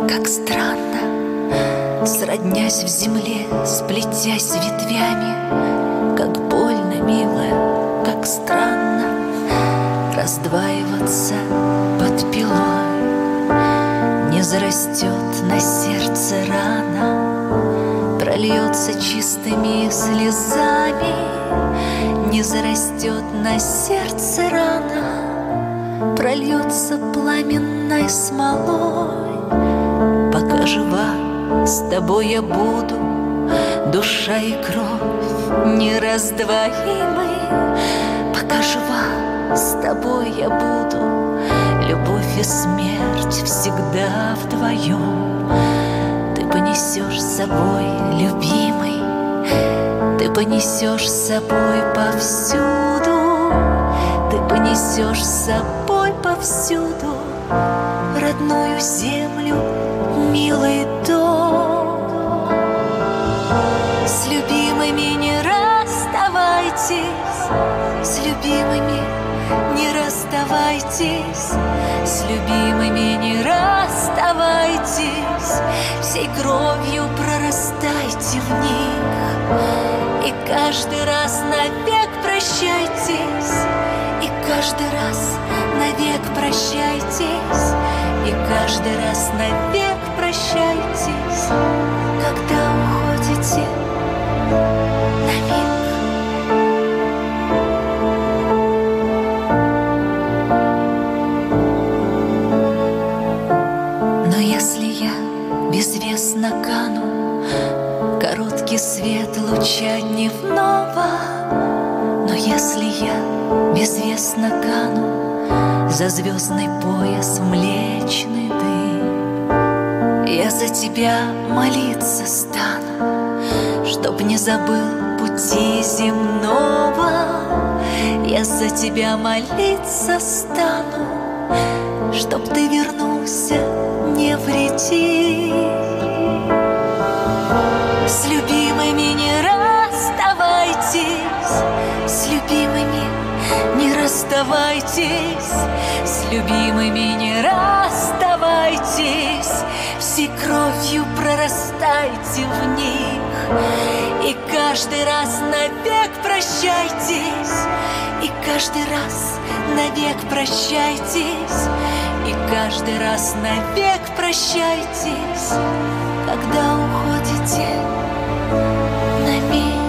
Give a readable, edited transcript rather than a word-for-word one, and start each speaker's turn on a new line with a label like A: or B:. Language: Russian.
A: как странно, сроднясь в земле, сплетясь ветвями, как больно, милая, как странно раздваиваться под пилой. Не зарастет на сердце рана, прольется чистыми слезами. Не зарастет на сердце рана, прольется пламенной смолой. Пока жива, с тобой я буду, душа и кровь нераздвоимы. Пока жива, с тобой я буду, любовь и смерть всегда вдвоем. Ты понесешь с собой, любимый, ты понесешь с собой повсюду, ты понесешь с собой повсюду родную землю, милый дом. С любимыми не расставайтесь, с любимыми не расставайтесь, с любимыми не расставайтесь, всей кровью прорастайте в них. И каждый раз навек прощайтесь, и каждый раз навек прощайтесь, и каждый раз навек прощайтесь, когда уходите на миг. Но если я безвестно кану, короткий свет луча дневного, но если я безвестно кану за звездный пояс в млечный дым, я за тебя молиться стану, чтоб не забыл пути земного. Я за тебя молиться стану, чтоб ты вернулся невредим. С любимыми не расставайтесь, с любимыми не расставайтесь, с любимыми не расставайтесь, всей кровью прорастайте в них. И каждый раз навек прощайтесь, и каждый раз навек прощайтесь, и каждый раз навек прощайтесь, когда уходите на миг.